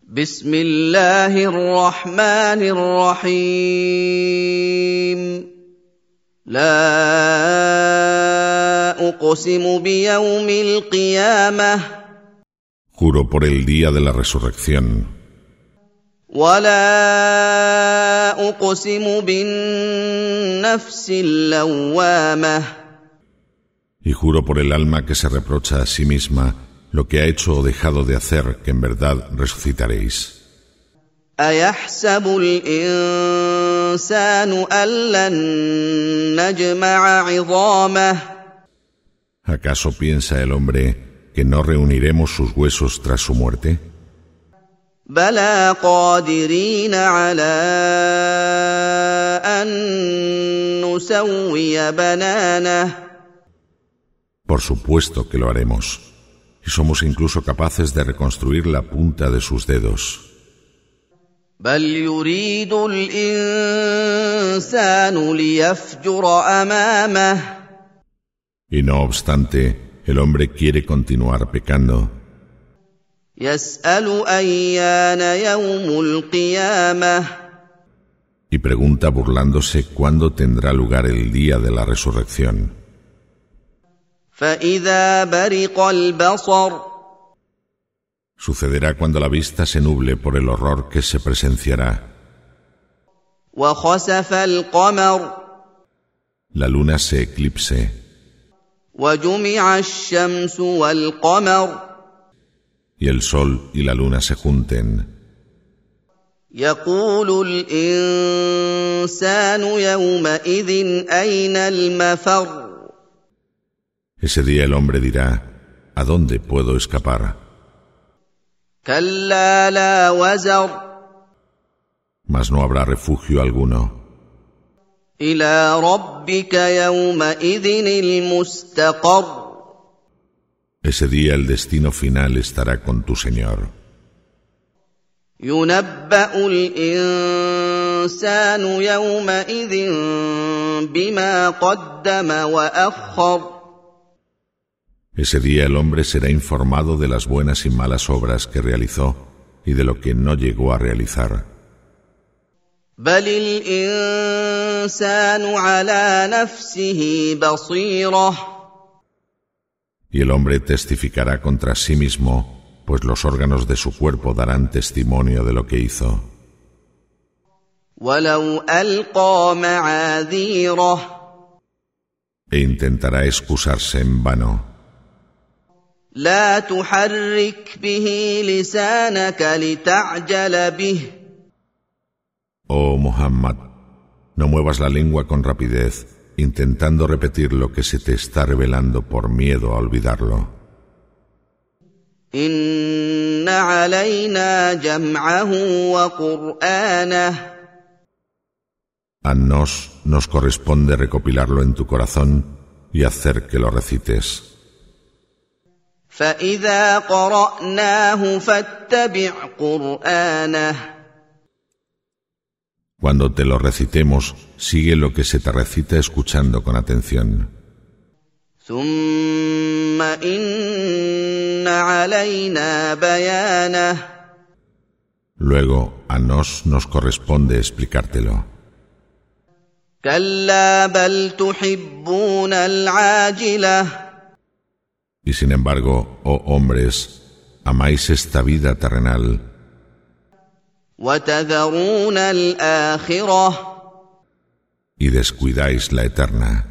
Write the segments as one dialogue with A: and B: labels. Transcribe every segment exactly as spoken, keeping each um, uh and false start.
A: بسم الله الرحمن الرحيم لا أقسم بيوم القيامة
B: Juro por el día de la resurrección.
A: ولا أقسم بالنفس اللوامة
B: Y juro por el alma que se reprocha a sí misma lo que ha hecho o dejado de hacer, que en verdad resucitaréis.
A: أيحسب الإنسان أن لن نجمع عظامه
B: ¿Acaso piensa el hombre que no reuniremos sus huesos tras su muerte?
A: بلى قادرين على أن نسوي بنانه
B: Por supuesto que lo haremos, y somos incluso capaces de reconstruir la punta de sus dedos.
A: بل يريد الإنسان ليفجر أمامه
B: Y no obstante, el hombre quiere continuar pecando.
A: يسأل أيان يوم القيامة
B: Y pregunta burlándose cuándo tendrá lugar el día de la resurrección.
A: فإذا برق البصر
B: Sucederá cuando la vista se nuble por el horror que se presenciará.
A: وخسف القمر
B: La luna se eclipse
A: وجمع الشمس والقمر
B: y el sol y la luna se junten.
A: يقول الإنسان يومئذ أين المفر
B: Ese día el hombre dirá, ¿a dónde puedo escapar?
A: كلا لا وزر
B: Mas no habrá refugio alguno.
A: إلى ربك يومئذ المستقر
B: Ese día el destino final estará con tu Señor.
A: ينبأ الإنسان يومئذ بما قدم وأخر
B: Ese día el hombre será informado de las buenas y malas obras que realizó y de lo que no llegó a realizar.
A: بل الإنسان على نفسه بصيرة
B: Y el hombre testificará contra sí mismo, pues los órganos de su cuerpo darán testimonio de lo que hizo.
A: ولو ألقى معاذيره
B: E intentará excusarse en vano.
A: لا تحرك به لسانك لتعجل به
B: Oh Muhammad, no muevas la lengua con rapidez, intentando repetir lo que se te está revelando por miedo a olvidarlo.
A: إن علينا جمعه وقرآنه
B: A nos nos corresponde recopilarlo en tu corazón y hacer que lo recites.
A: فإذا قرأناه فاتبع قرآنه
B: Cuando te lo recitemos, sigue lo que se te recita escuchando con atención.
A: ثم إن علينا بيانه
B: Luego, a nos nos corresponde explicártelo.
A: كلا بل تحبون العاجلة
B: Y sin embargo, oh hombres, amáis esta vida terrenal
A: وتذرون الآخرة
B: y descuidáis la eterna.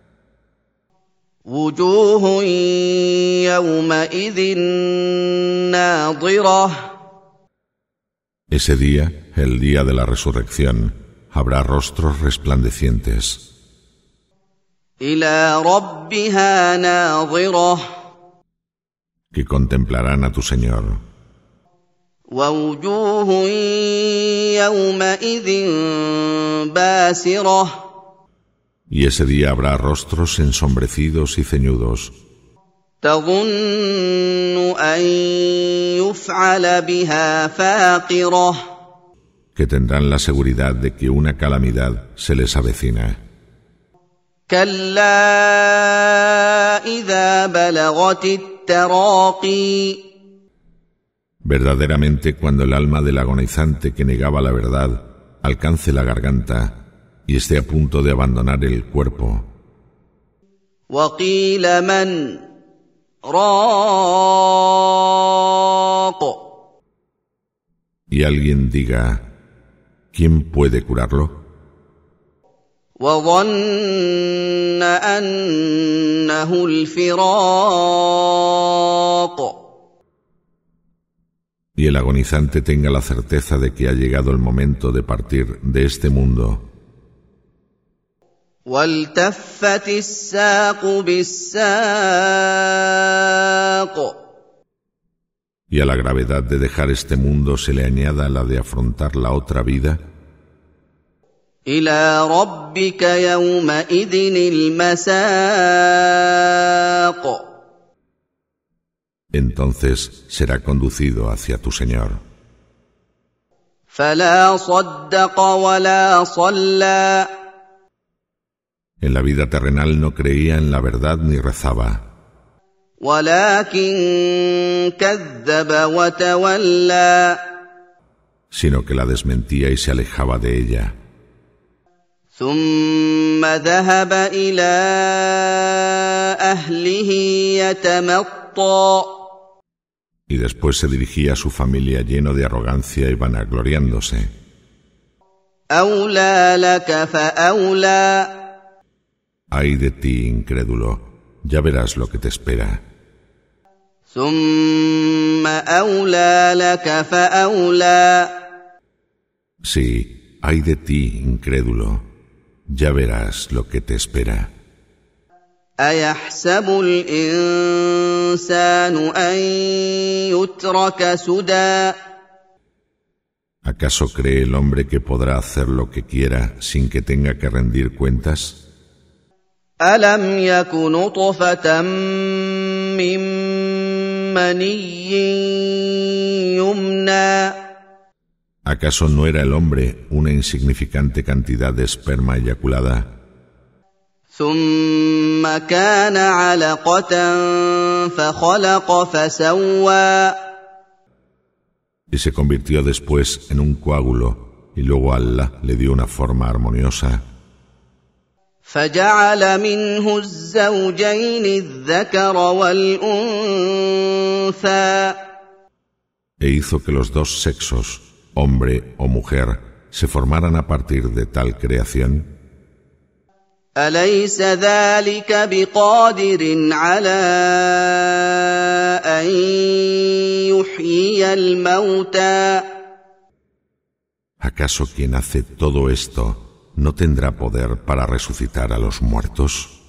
A: وجوه يومئذ ناظرة
B: Ese día, el día de la resurrección, habrá rostros resplandecientes.
A: إلى ربها ناظرة
B: Que contemplarán a tu Señor.
A: ووجوه يومئذ باسرة
B: Y ese día habrá rostros ensombrecidos y ceñudos
A: تظن أن يفعل بها فاقرة
B: que tendrán la seguridad de que una calamidad se les avecina.
A: كلا إذا بلغت التراقي
B: Verdaderamente, cuando el alma del agonizante que negaba la verdad alcance la garganta y esté a punto de abandonar el cuerpo,
A: وَقِيلَ مَنْ رَاقٍ,
B: y alguien diga, ¿quién puede curarlo?
A: وَظَنَّ أَنَّهُ الْفِرَاقُ,
B: Y el agonizante tenga la certeza de que ha llegado el momento de partir de este mundo.
A: وَالْتَفَّتِ السَّاقُ بِالسَّاقِ,
B: Y a la gravedad de dejar este mundo se le añada la de afrontar la otra vida.
A: إِلَى رَبِّكَ يَوْمَئِذٍ الْمَسَاقُ,
B: Entonces será conducido hacia tu Señor.
A: فَلَا صَدَّقَ وَلَا صَلَّى,
B: En la vida terrenal no creía en la verdad ni rezaba,
A: وَلَكِنْ كَذَّبَ وَتَوَلَّى,
B: sino que la desmentía y se alejaba de ella.
A: ثُمَّ ذَهَبَ إِلَى أَهْلِهِ يَتَمَطَّى,
B: Y después se dirigía a su familia lleno de arrogancia y vanagloriándose.
A: أَوْلَى لَكَ فَأَوْلَى,
B: Ay de ti, incrédulo, ya verás lo que te espera.
A: ثُمَّ أَوْلَى لَكَ فَأَوْلَى,
B: Sí, ay de ti, incrédulo, ya verás lo que te espera.
A: أَيَحْسَبُ الْإِنسَانُ أَن يُتْرَكَ سُدًى,
B: ¿Acaso cree el hombre que podrá hacer lo que quiera sin que tenga que rendir cuentas?
A: أَلَمْ يَكُ نُطْفَةً مِّن مَّنِيٍّ يُمْنَىٰ,
B: ¿Acaso no era el hombre una insignificante cantidad de esperma eyaculada?
A: ثُمَّ كَانَ عَلَقَةً فَخَلَقَ فَسَوَّىٰ,
B: Y se convirtió después en un coágulo, y luego Allah le dio una forma armoniosa.
A: فَجَعَلَ مِنْهُ الزَّوْجَيْنِ الذَّكَرَ وَالْأُنثَىٰ,
B: E hizo que los dos sexos, hombre o mujer, se formaran a partir de tal creación.
A: أَلَيْسَ ذَلِكَ بِقَادِرٍ عَلَىٰ أَن يُحْيِيَ الْمَوْتَىٰ,
B: ¿Acaso quien hace todo esto no tendrá poder para resucitar a los muertos?